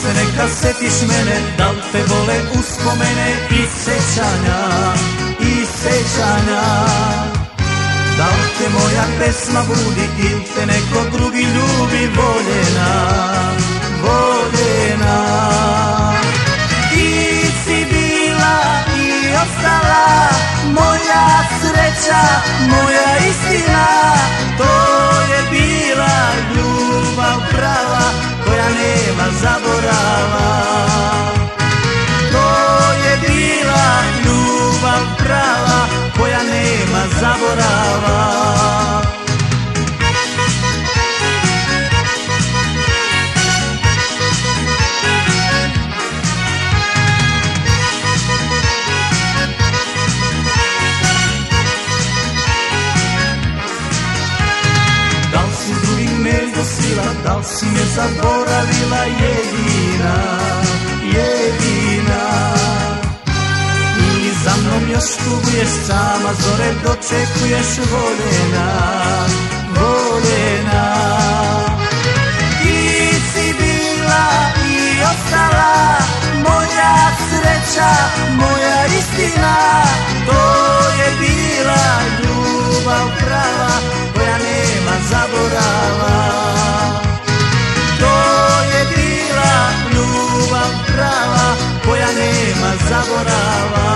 se neka setiš mene, da li te vole uspomene i sećanja, i sećanja. Da li te moja pesma budi ili te neko drugi ljubi, voljena, voljena. Ti si bila i ostala moja sreća, moja istina. To je bila ljubav prava koja nema zaborava. To je bila ljubav prava koja nema zaborava. Da li si me zaboravila, jedina, jedina? Ili za mnom još tuguješ, sama zore dočekuješ, voljena, voljena. Ti si bila i ostala moja sreća, moja istina. To je bila ljubav prava koja nema zaborava. Prava koja nema zaborava.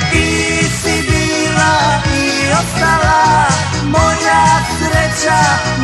Ti si bila i ostala moja sreća,